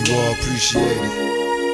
You all appreciate it.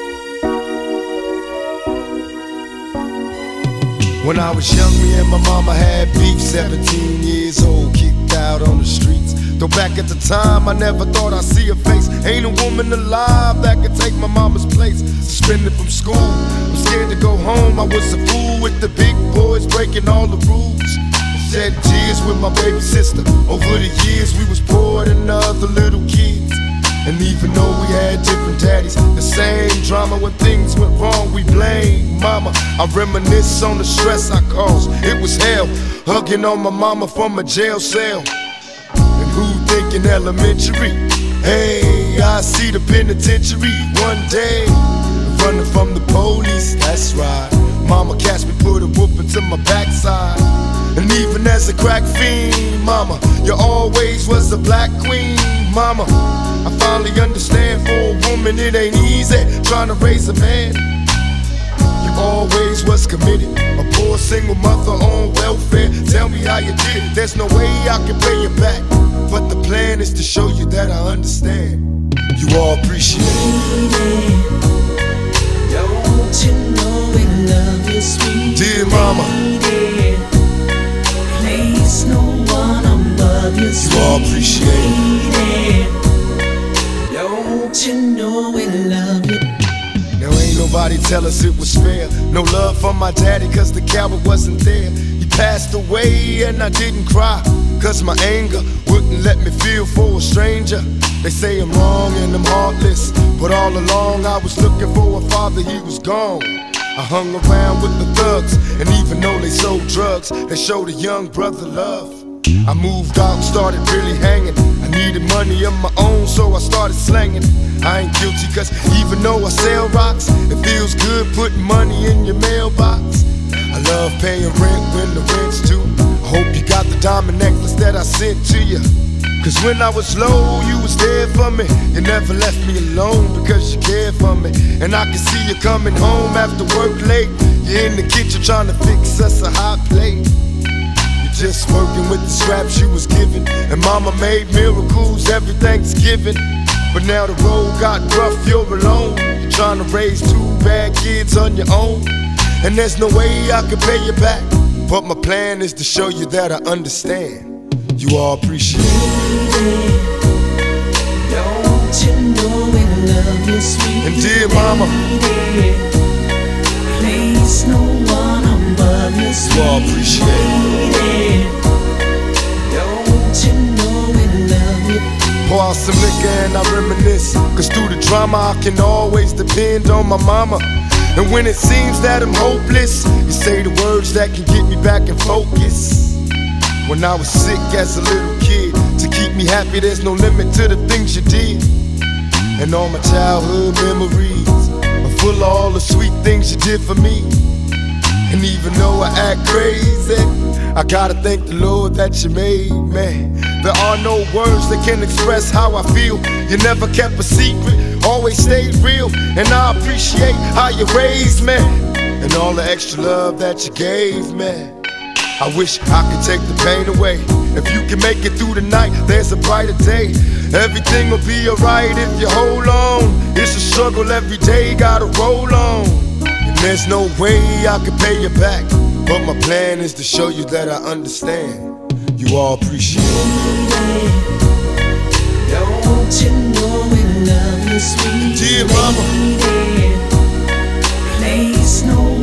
When I was young, me and my mama had beef. 17 years old, kicked out on the streets. Though back at the time, I never thought I'd see her face. Ain't a woman alive that could take my mama's place. Suspended from school, I'm scared to go home. I was a fool with the big boys, breaking all the rules. Shed tears with my baby sister. Over the years, we was poor than other little kids. And even though we had different daddies, the same drama when things went wrong, we blame mama. I reminisce on the stress I caused. It was hell, hugging on my mama from a jail cell. And who thinking elementary? Hey, I see the penitentiary one day. Running from the police, that's right. Mama catch me, put a whooping to my backside. And even as a crack fiend, mama, you always was a black queen, mama. I finally understand, for a woman it ain't easy trying to raise a man. You always was committed, a poor single mother on welfare. Tell me how you did it, there's no way I can pay you back. But the plan is to show you that I understand. You all appreciate it. Don't you know we love you, sweet dear mama. Place no one above you, sweet. You all appreciate it. Don't you know we love you? Now ain't nobody tell us it was fair. No love from my daddy cause the coward wasn't there. He passed away and I didn't cry, cause my anger wouldn't let me feel for a stranger. They say I'm wrong and I'm heartless, but all along I was looking for a father, he was gone. I hung around with the thugs, and even though they sold drugs, they showed a young brother love. I moved out and started really hanging. I needed money of my own, so I started slanging. I ain't guilty cause even though I sell rocks, it feels good putting money in your mailbox. I love paying rent when the rent's due. I hope you got the diamond necklace that I sent to you. Cause when I was low, you was there for me. You never left me alone because you cared for me. And I can see you coming home after work late. You're in the kitchen trying to fix us a hot plate. You're just working with the scraps you was given. And mama made miracles every Thanksgiving. But now the road got rough, you're alone. You're trying to raise two bad kids on your own. And there's no way I can pay you back. But my plan is to show you that I understand. You all appreciate it. Don't you know we love you, sweet and dear mama. Place no one above you, sweet. You all appreciate it. Don't you know we love you? Pour out some liquor and I reminisce, cause through the drama I can always depend on my mama. And when it seems that I'm hopeless, you say the words that can get me back in focus. When I was sick as a little kid, to keep me happy there's no limit to the things you did. And all my childhood memories are full of all the sweet things you did for me. And even though I act crazy, I gotta thank the Lord that you made me. There are no words that can express how I feel. You never kept a secret, always stayed real. And I appreciate how you raised me, and all the extra love that you gave me. I wish I could take the pain away. If you can make it through the night, there's a brighter day. Everything will be alright if you hold on. It's a struggle every day, gotta roll on. And there's no way I can pay you back, but my plan is to show you that I understand. You all appreciate it. Don't you know we love you, sweet dear mama. Place no